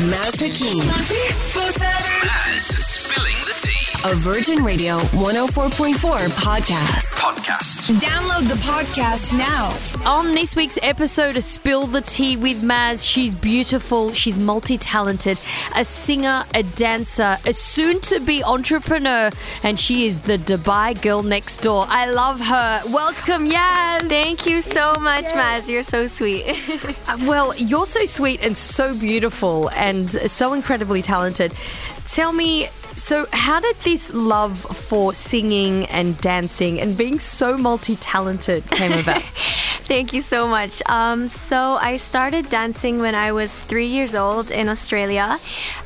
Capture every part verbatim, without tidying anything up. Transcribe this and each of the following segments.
Maz Hakim. Maz spilling the tea. A Virgin Radio one oh four point four podcast. Podcast. Download the podcast now. On this week's episode of Spill the Tea with Maz, she's beautiful, she's multi-talented, a singer, a dancer, a soon-to-be entrepreneur, and she is the Dubai girl next door. I love her. Welcome, Yan. Thank you so much, Maz. You're so sweet. Uh, well, you're so sweet and so beautiful and so incredibly talented. Tell me, so how did this love for singing and dancing and being so multi-talented came about? Thank you so much. Um, so I started dancing when I was three years old in Australia.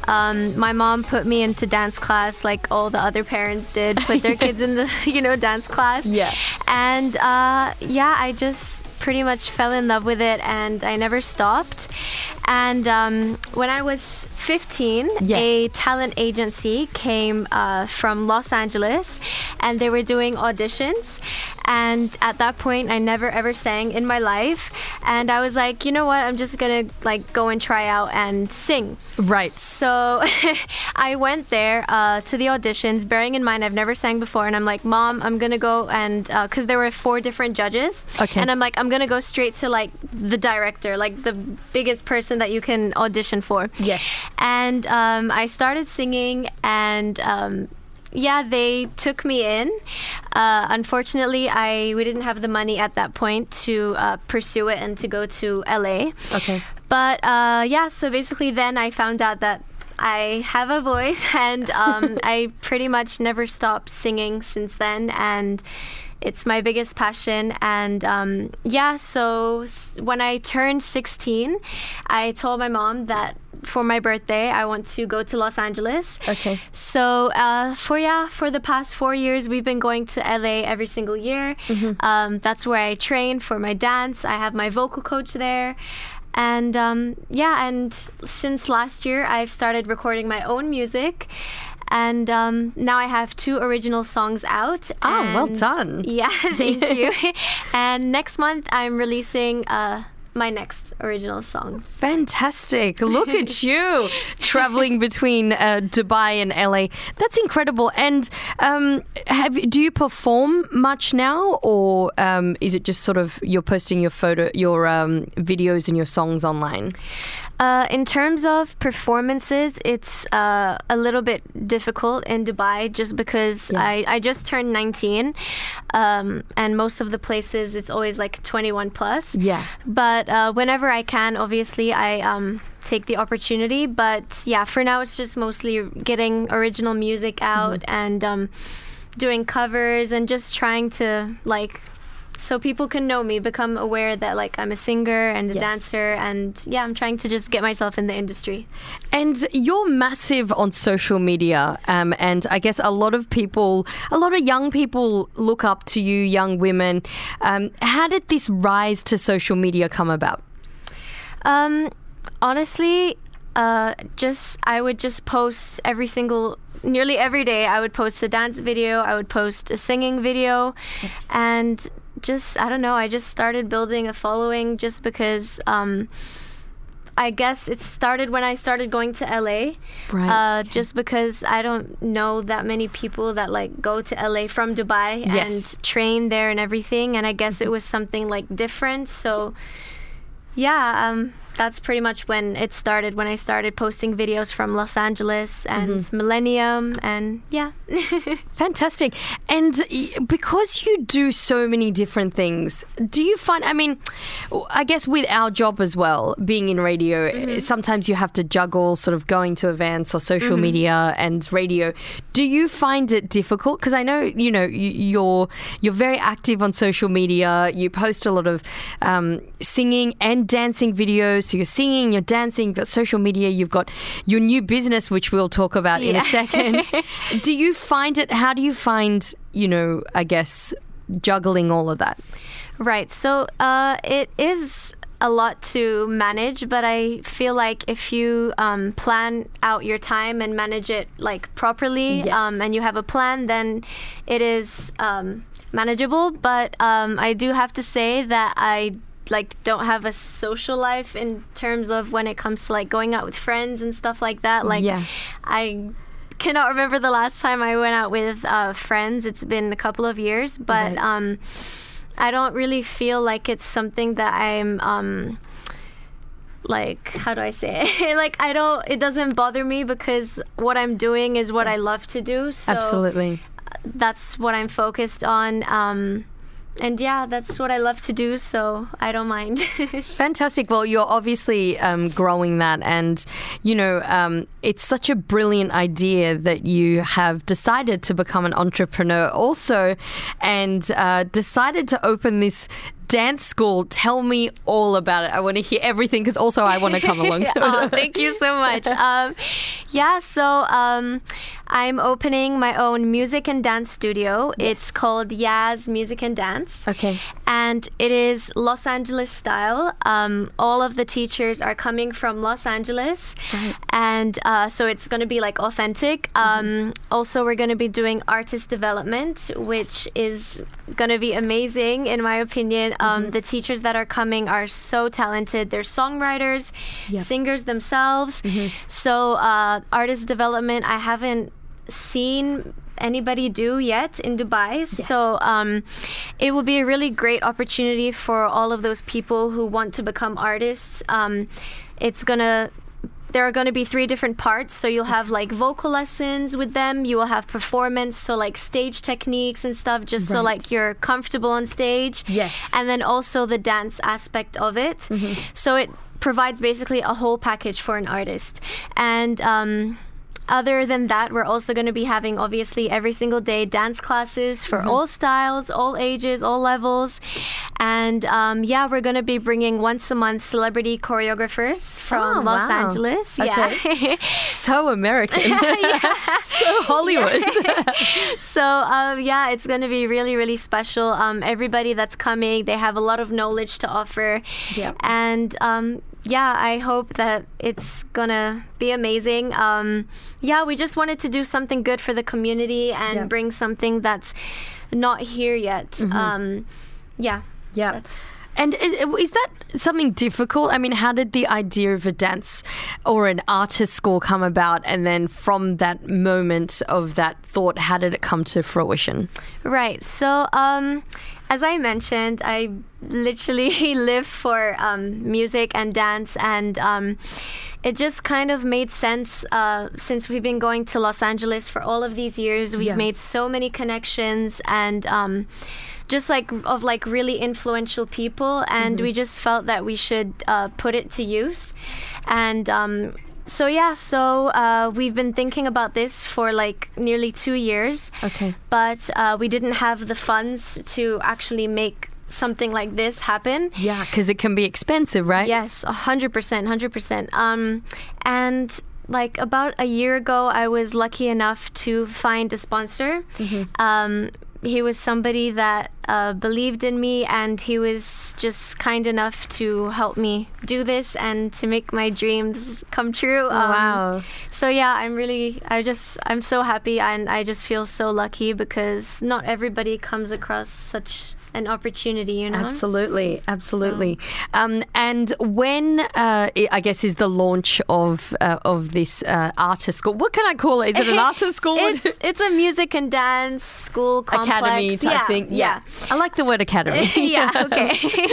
Um, my mom put me into dance class like all the other parents did, put their kids in the, you know, dance class. Yeah. And uh, yeah, I just pretty much fell in love with it and I never stopped. And um, when I was fifteen, yes. a talent agency came uh, from Los Angeles and they were doing auditions. And at that point, I never ever sang in my life. And I was like, you know what? I'm just going to like go and try out and sing. Right. So I went there uh, to the auditions, bearing in mind I've never sang before. And I'm like, Mom, I'm going to go and, because uh, there were four different judges. Okay. And I'm like, I'm going to go straight to like the director, like the biggest person that you can audition for. Yeah. And um, I started singing and... Um, Yeah, they took me in. Uh, unfortunately, I we didn't have the money at that point to uh, pursue it and to go to L A. Okay. But uh, yeah, so basically then I found out that I have a voice and um, I pretty much never stopped singing since then. And it's my biggest passion. And um, yeah, so when I turned sixteen, I told my mom that for my birthday, I want to go to Los Angeles. Okay. So uh, for yeah, for the past four years, we've been going to L A every single year. Mm-hmm. Um, that's where I train for my dance. I have my vocal coach there. And um, yeah, and since last year, I've started recording my own music. And um, now I have two original songs out. Oh, and well done. Yeah, thank you. And next month, I'm releasing uh, my next original song. Fantastic. Look at you traveling between uh, Dubai and L A. That's incredible. And um, have do you perform much now, or um, is it just sort of you're posting your photo, your um, videos and your songs online? Uh, in terms of performances, it's uh, a little bit difficult in Dubai just because Yeah. I, I just turned nineteen um, and most of the places it's always like twenty-one plus. Yeah. But uh, whenever I can, obviously, I um, take the opportunity. But yeah, for now, it's just mostly getting original music out mm-hmm. and um, doing covers and just trying to like... so people can know me, become aware that like I'm a singer and a Yes. dancer, and yeah, I'm trying to just get myself in the industry. And you're massive on social media, um, and I guess a lot of people, a lot of young people look up to you, young women. Um, how did this rise to social media come about? Um, honestly, uh, just I would just post every single. Nearly every day, I would post a dance video, I would post a singing video, yes. and just, I don't know, I just started building a following just because um, I guess it started when I started going to L A. Right. Uh, just because I don't know that many people that like go to L A from Dubai Yes. and train there and everything, and I guess it was something like different, so yeah, um, that's pretty much when it started, when I started posting videos from Los Angeles and mm-hmm. Millennium, and yeah. Fantastic. And because you do so many different things, do you find, I mean, I guess with our job as well, being in radio, mm-hmm. sometimes you have to juggle sort of going to events or social mm-hmm. media and radio. Do you find it difficult? Because I know, you know, you're, you're very active on social media. You post a lot of um, singing and dancing videos. So you're singing, you're dancing, you've got social media, you've got your new business, which we'll talk about yeah. in a second. Do you find it, how do you find, you know, I guess, juggling all of that? Right. So uh, it is a lot to manage, but I feel like if you um, plan out your time and manage it like properly yes. um, and you have a plan, then it is um, manageable. But um, I do have to say that I like don't have a social life in terms of when it comes to like going out with friends and stuff like that. Like Yeah. I cannot remember the last time I went out with uh, friends. It's been a couple of years, but Right. um, I don't really feel like it's something that I'm um, like, how do I say it? Like, I don't, it doesn't bother me because what I'm doing is what I love to do. So Absolutely. that's what I'm focused on. Um, and yeah, that's what I love to do, so I don't mind. Fantastic. Well, you're obviously um, growing that, and you know, um, it's such a brilliant idea that you have decided to become an entrepreneur also, and uh, decided to open this dance school. Tell me all about it. I want to hear everything because also I want to come along to Oh, it. thank you so much. Um, yeah, so um, I'm opening my own music and dance studio. It's called Yaz Music and Dance. Okay. And it is Los Angeles style. Um, all of the teachers are coming from Los Angeles. Right. And uh, so it's going to be like authentic. Um, also, we're going to be doing artist development, which is going to be amazing in my opinion. Um, the teachers that are coming are so talented. They're songwriters, Yep. singers themselves. So uh, artist development, I haven't seen anybody do yet in Dubai. So um, it will be a really great opportunity for all of those people who want to become artists. Um, it's gonna there are going to be three different parts. So you'll have like vocal lessons with them. You will have performance, so like stage techniques and stuff, just so Right. like you're comfortable on stage. Yes. And then also the dance aspect of it. Mm-hmm. So it provides basically a whole package for an artist. And um, other than that, we're also going to be having obviously every single day dance classes for Mm-hmm. all styles, all ages, all levels. And um, yeah, we're going to be bringing once a month celebrity choreographers from Oh, Los wow. Angeles. Okay. Yeah. So American. So Hollywood. So um, yeah, it's going to be really, really special. Um, everybody that's coming, they have a lot of knowledge to offer. Yep. And um, yeah, I hope that it's going to be amazing. Um, yeah, we just wanted to do something good for the community and Yep. bring something that's not here yet. Um, yeah. Yeah. That's- And is, is that something difficult? I mean, how did the idea of a dance or an artist school come about? And then from that moment of that thought, how did it come to fruition? Right. So, um, as I mentioned, I literally live for um, music and dance, and um, it just kind of made sense uh, since we've been going to Los Angeles for all of these years. We've Yeah. made so many connections and um, just like of like really influential people, and we just felt that we should uh, put it to use. And um, so yeah, so uh, we've been thinking about this for like nearly two years. Okay. But uh, we didn't have the funds to actually make something like this happen. Yeah, because it can be expensive, right? Yes, one hundred percent, one hundred percent. Um, and like about a year ago, I was lucky enough to find a sponsor. Um, he was somebody that uh, believed in me, and he was just kind enough to help me do this and to make my dreams come true. Um, Wow. So yeah, I'm really, I just, I'm so happy, and I just feel so lucky because not everybody comes across such an opportunity, you know? Absolutely, absolutely. Um, and when uh, I I guess is the launch of uh, of this uh, artist school? What can I call it? Is it an artist school? It's, it's a music and dance school complex. Academy type yeah, thing. Yeah. I like the word academy. yeah, okay.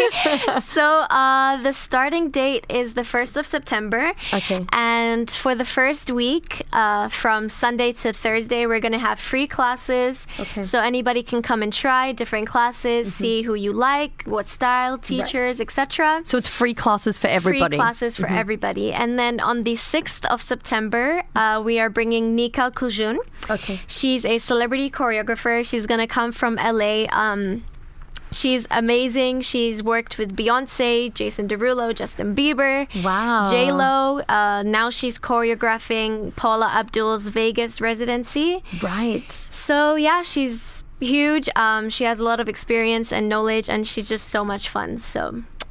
so uh, the starting date is the first of September. Okay. And for the first week, uh, from Sunday to Thursday, we're going to have free classes. Okay. So anybody can come and try different classes, see who you like, what style, teachers, et cetera. So it's free classes for everybody. Free classes for everybody. And then on the sixth of September, uh, we are bringing Nika Kuljun. Okay. She's a celebrity choreographer. She's going to come from L A. Um, she's amazing. She's worked with Beyonce, Jason Derulo, Justin Bieber, Wow. J-Lo. Uh, now she's choreographing Paula Abdul's Vegas residency. Right. So yeah, she's huge. Um, she has a lot of experience and knowledge, and she's just so much fun. So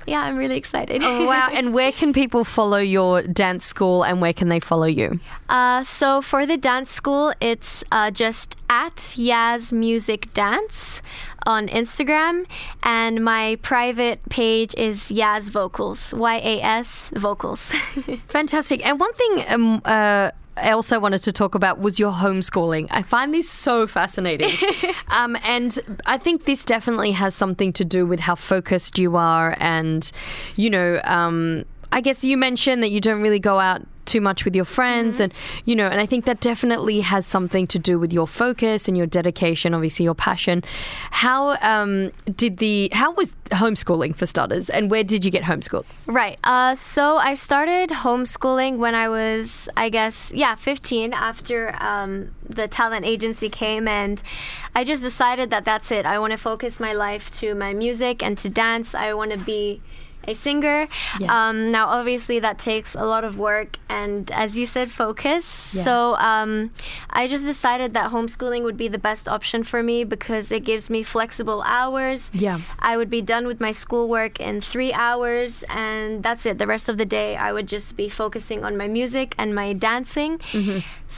Yeah, I'm really excited. Oh, wow. And where can people follow your dance school and where can they follow you? Uh, so for the dance school, it's uh, just at Yaz Music Dance on Instagram, and my private page is Yaz Vocals, Y A S Vocals. Fantastic. And one thing um, uh, I also wanted to talk about was your homeschooling. I find this so fascinating. um, and I think this definitely has something to do with how focused you are. And, you know, um, I guess you mentioned that you don't really go out too much with your friends, mm-hmm. and you know, and I think that definitely has something to do with your focus and your dedication, obviously your passion. How um, did the how was homeschooling for starters, and where did you get homeschooled? Right. Uh, so I started homeschooling when I was, I guess, yeah, fifteen. After um, the talent agency came, and I just decided that that's it. I want to focus my life to my music and to dance. I want to be a singer. Yeah. Um, now, obviously, that takes a lot of work and, as you said, focus. Yeah. So um, I just decided that homeschooling would be the best option for me because it gives me flexible hours. Yeah. I would be done with my schoolwork in three hours, and that's it. The rest of the day, I would just be focusing on my music and my dancing. Mm-hmm.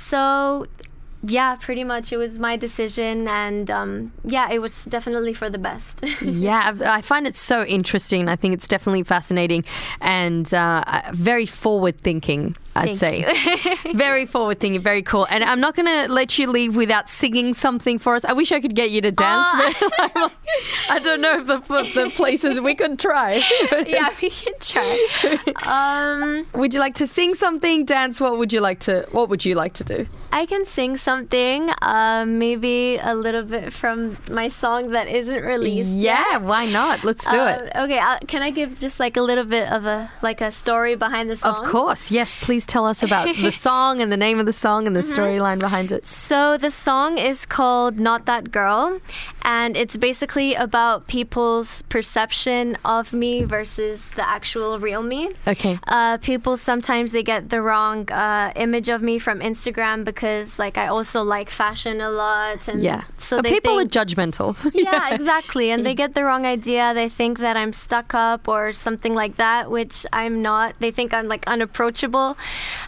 So yeah, pretty much it was my decision, and um, yeah, it was definitely for the best. Yeah, I find it so interesting. I think it's definitely fascinating and uh, very forward thinking, I'd Thank say. Very forward thinking, very cool. And I'm not going to let you leave without singing something for us. I wish I could get you to dance, oh. but I don't know if the, if the places we could try. Yeah, we could try. Um, would you like to sing something, dance? What would you like to? What would you like to do? I can sing something, uh, maybe a little bit from my song that isn't released. Yeah, yet. Why not? Let's do uh, it. Okay, uh, can I give just like a little bit of a like a story behind the song? Of course, yes. Please tell us about the song and the name of the song and the mm-hmm. storyline behind it. So the song is called Not That Girl, and it's basically about people's perception of me versus the actual real me. Okay. Uh, people sometimes they get the wrong uh, image of me from Instagram because like I also like fashion a lot, and yeah. so but they people think, are judgmental. yeah, yeah, exactly, and they get the wrong idea. They think that I'm stuck up or something like that, which I'm not. They think I'm like unapproachable.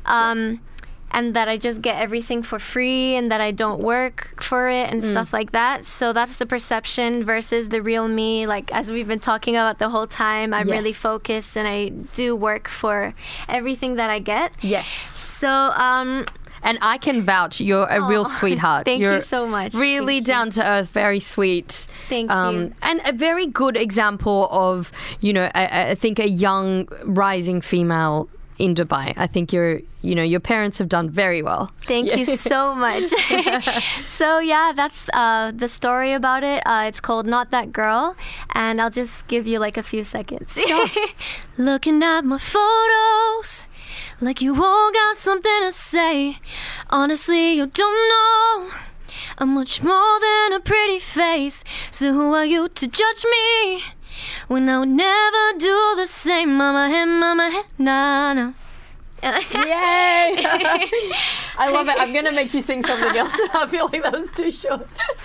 Um, and that I just get everything for free and that I don't work for it and mm. stuff like that. So that's the perception versus the real me. Like, as we've been talking about the whole time, I'm yes. really focused and I do work for everything that I get. Yes. So, um... and I can vouch, you're a Aww, real sweetheart. Thank you're you so much. Really Thank down you. to earth, very sweet. Thank um, you. And a very good example of, you know, I, I think a young rising female in Dubai. I think you're, you know, your parents have done very well. Thank yeah. you so much. So yeah, that's uh, the story about it. Uh, it's called Not That Girl, and I'll just give you like a few seconds. Sure. Looking at my photos, like you all got something to say. Honestly, you don't know I'm much more than a pretty face. So who are you to judge me when I would never do the same? Mama head, mama head, nah, nah. Yay! I love it. I'm going to make you sing something else. I feel like that was too short.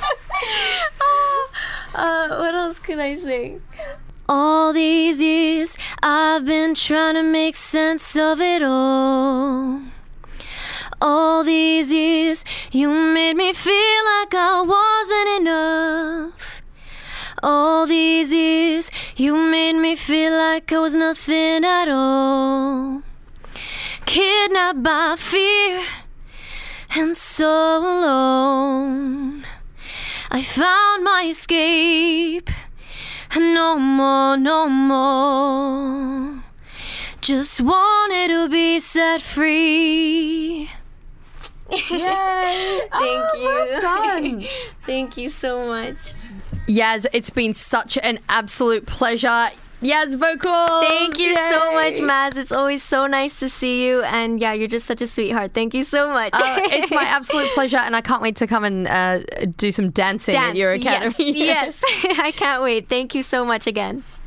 uh, what else can I sing? All these years I've been trying to make sense of it all. All these years you made me feel like I wasn't enough. All these years you made me feel like I was nothing at all. Kidnapped by fear and so alone, I found my escape. No more, no more. Just wanted to be set free. Yay! Thank oh, you. Well done. Thank you so much. Yaz, it's been such an absolute pleasure. Yaz Vocals! Thank you Yay. so much, Maz. It's always so nice to see you. And yeah, you're just such a sweetheart. Thank you so much. uh, it's my absolute pleasure, and I can't wait to come and uh, do some dancing Dance. at your academy. Yes, yes. I can't wait. Thank you so much again.